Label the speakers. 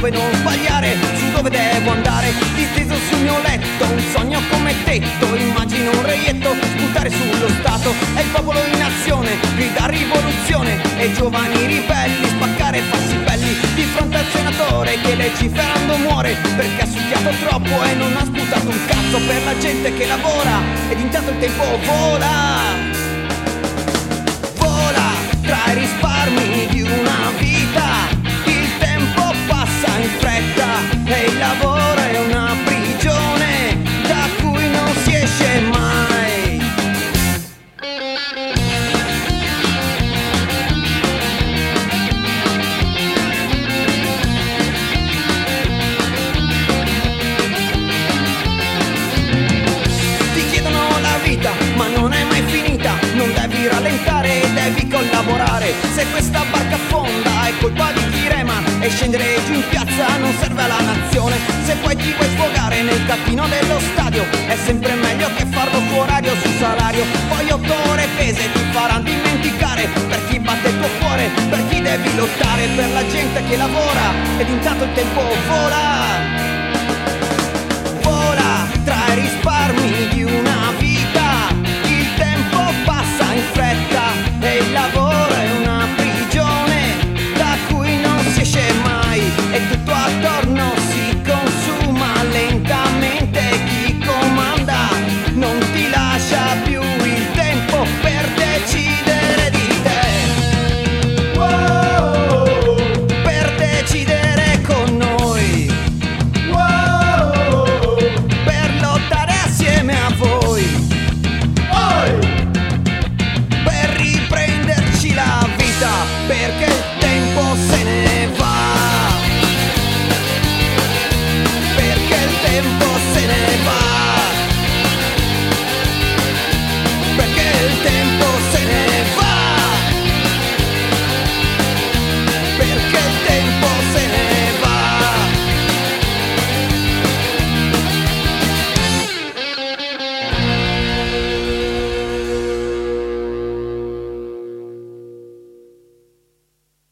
Speaker 1: dove non sbagliare, su dove devo andare. Disteso sul mio letto, un sogno come tetto, immagino un reietto sputare sullo Stato. È il popolo in azione, grida rivoluzione, e i giovani ribelli spaccare e farsi belli di fronte al senatore che legiferando muore perché ha succhiato troppo e non ha sputato un cazzo per la gente che lavora. Ed intanto il tempo vola, vola tra i risparmi di una vita. Il tempo passa in fretta e il lavoro è una prigione da cui non si esce mai. Ti chiedono la vita, ma non è mai finita. Non devi rallentare, devi collaborare. Se questa barca affonda è colpa di chi rema, e scendere giù in piazza non serve alla nazione. Se poi ti vuoi sfogare nel tappino dello stadio, è sempre meglio che farlo su orario, su salario. Poi 8 ore pese ti faranno dimenticare per chi batte il tuo cuore, per chi devi lottare, per la gente che lavora. Ed intanto il tempo vola, vola tra i risparmi di una